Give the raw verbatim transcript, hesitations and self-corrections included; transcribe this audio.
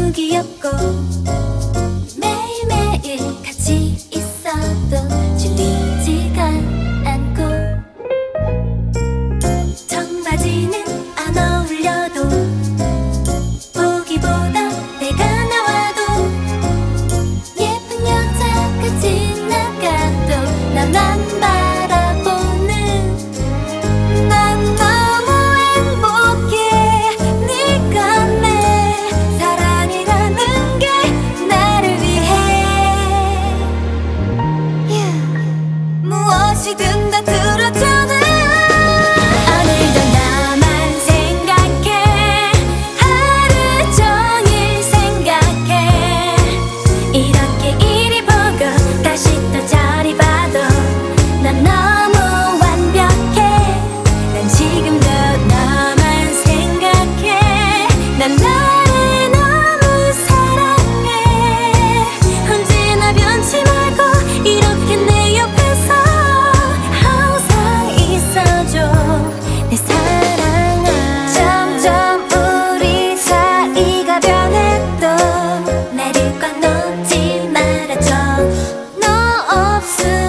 너무 귀엽고 매일매일 같이 있어도 질리지가 않고 청바지는 안 어울려도 보기보다 내가 나와도 예쁜 여자같이 나가도 나만 바라보는 난 너무 행복해. 네가 내 사랑이라는 게 나를 위해 yeah. 무엇이든 다 들어줘는 오늘도 나만 생각해. 하루 종일 생각해. 이렇게 이리 보고 다시 또 저리 봐도 난 너무 완벽해. 난 지금도 너만 생각해. 난 너를 너무 사랑해. 언제나 변치 말고 이렇게 내 옆에서 항상 있어줘 내 사랑아. 점점 우리 사이가 변해도 나를 꽉 놓지 말아줘. 너 없음